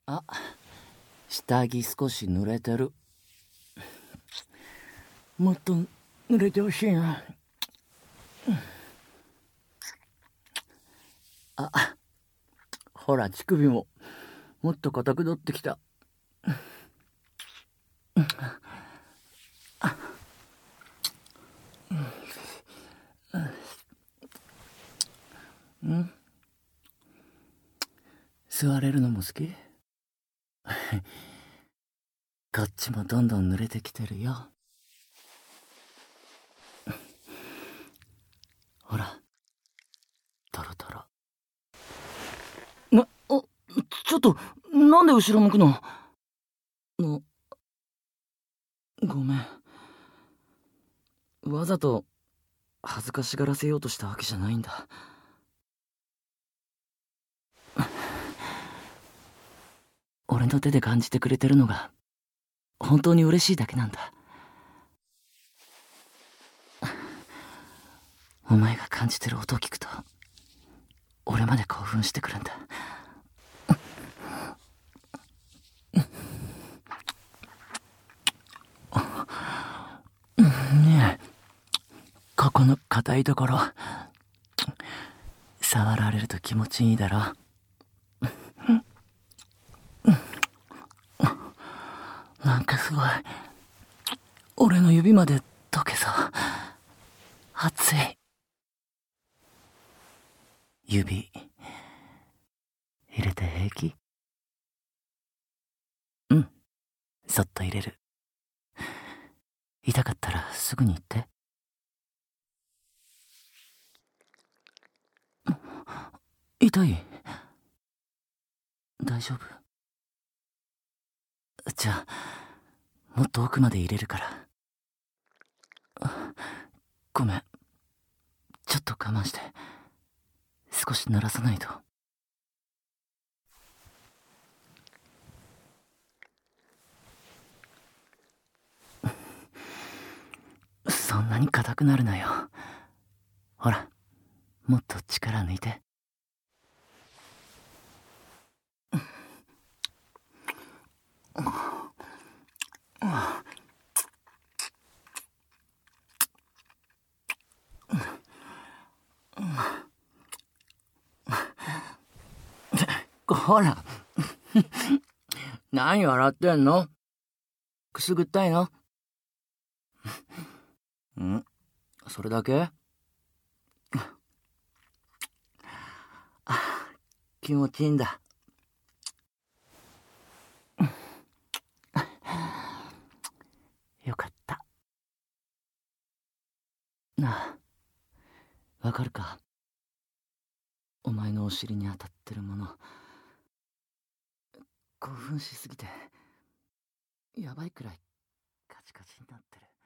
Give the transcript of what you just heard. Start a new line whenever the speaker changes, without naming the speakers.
あ、下着少し濡れてる。もっと濡れてほしいな。あ、ほら乳首ももっと硬くなってきた。座れるのも好き？こっちもどんどん濡れてきてるよ。ほら、トロトロ。ちょっと、なんで後ろ向くの？ごめん。わざと恥ずかしがらせようとしたわけじゃないんだ。俺の手で感じてくれてるのが本当に嬉しいだけなんだ。お前が感じてる音を聞くと俺まで興奮してくるんだ。ねえ、ここの硬いところ触られると気持ちいいだろ。なんかすごい、俺の指まで溶けそう。熱い。指入れて平気？うん、そっと入れる。痛かったらすぐに言って。痛い？大丈夫？じゃあもっと奥まで入れるから。ごめん、ちょっと我慢して。少し鳴らさないと。そんなに硬くなるなよ。ほら、もっと力抜いて。ほら。何笑ってんの？くすぐったいの？それだけ？気持ちいいんだ。よかった。なあ、わかるか？お前のお尻に当たってるもの。興奮しすぎてやばいくらいカチカチになってる。